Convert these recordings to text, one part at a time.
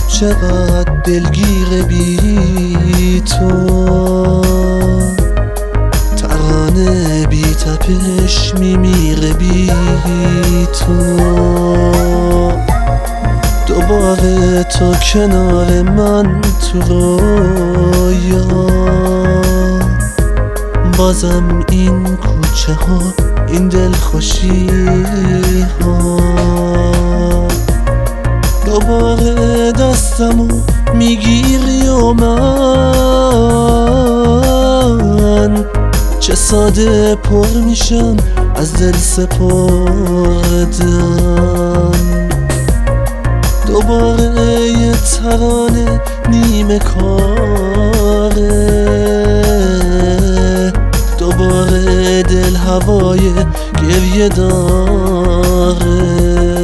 چقدر دلگیر بی تو، ترانه بی تپش میمیره بی تو. دوباره تو کنار من تو رویا، بازم این کوچه ها، این دلخوشی ها. دوباره دستمو میگیری و من چه ساده پر میشم از دل سپردن. دوباره یه ترانه نیمه کاره، دوباره دل هوای گریه داره.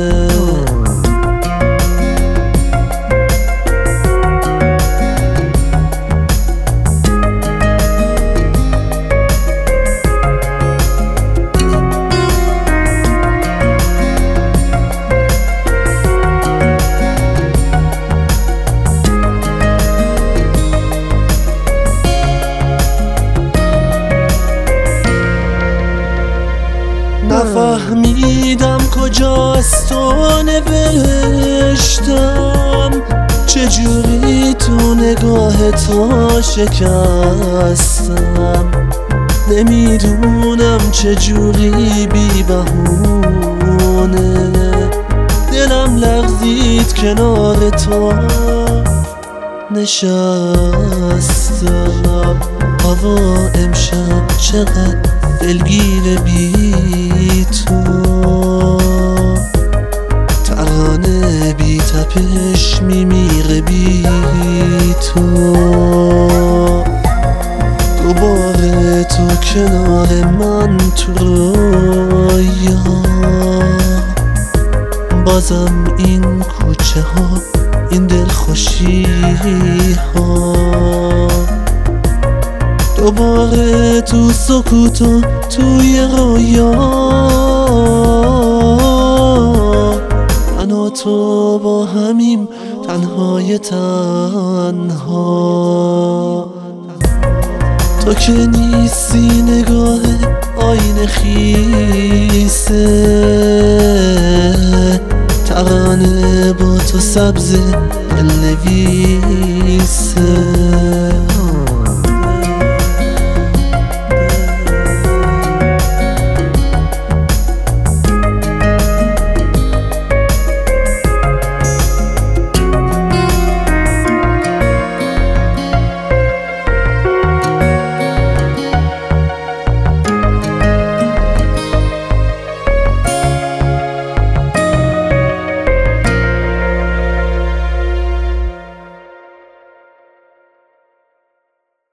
نفهمیدم کجا از تو نوشتم، چجوری تو نگاه تو شکستم. نمیدونم چجوری بی بهونه دلم لغزید کنار تو نشستم. هوا امشب چقدر دلگیر بی تو، ترانه بی تپش میمیره بی تو. دوباره تو کنار من تو رویا، بازم این کوچه ها، این دلخوشی ها. دوباره تو سکوت و توی رویا، من و تو با همیم تنهای تنها. تو که نیستی نگاه آینه خیسه، ترانه با تو سبز دل نویسه.